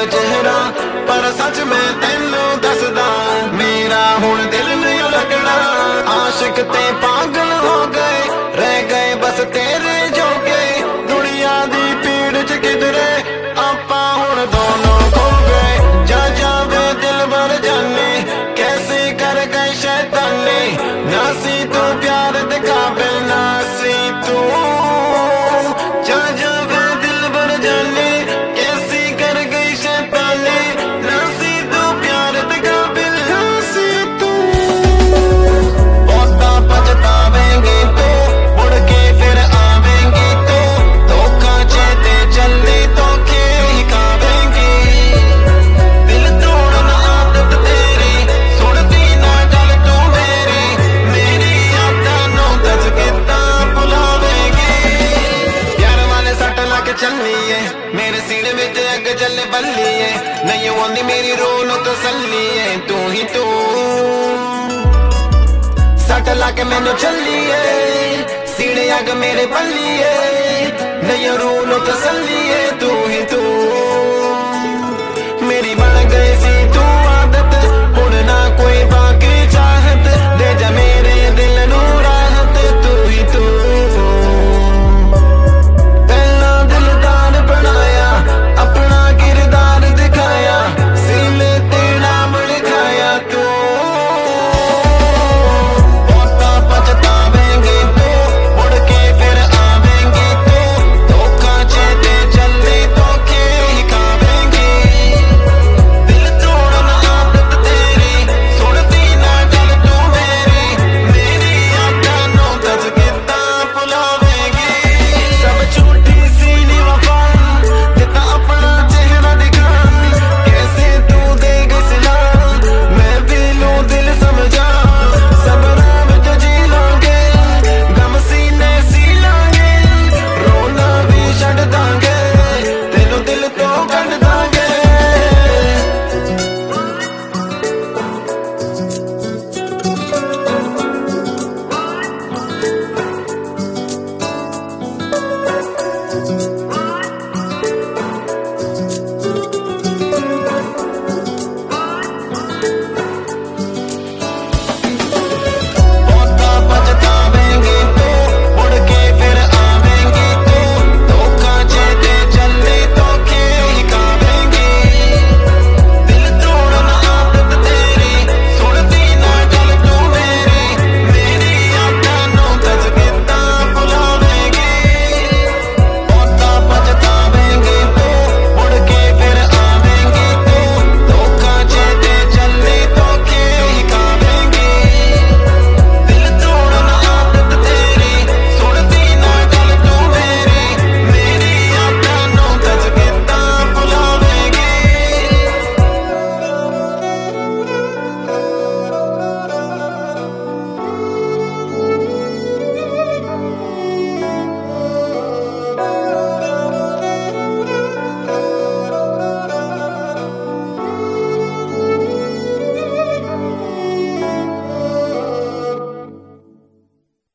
चेहरा पर सच में तेनू दसदा मेरा हुण दिल नहीं लगना। आशिक ते पागल हो गए रह गए बस तेरे जोगे दुनिया दी पीड़ च किधरे आपा हुण दोनों खो गए। जा जावे दिल भर जाने कैसे कर गए शैतानी ना सी तू प्यार दे काबिल ना सी तू। जा जावे दिल भर जाने कैसे कर गई शैतानी ना सी तू प्यार दे काबिल ना सी तू। बहुता पछतावेंगी तो मुड़ के फिर आवेंगी तो धोखा चेते जल्दी तो खेल खावेंगी। दिल तोड़ना आदत तेरी सुनती ना गल तू मेरी यादां नू दस किता भुलावेंगी। प्यार वाले सट लग चलिए मेरे सीने विच अग जल बल्लिए नहीं आंदी मेरी रूह नू तसल्लिए तू ही तू। सट लग मैनू चलिए सीने अग मेरे बल्लिए नहीं रूह नू तसल्लिए तू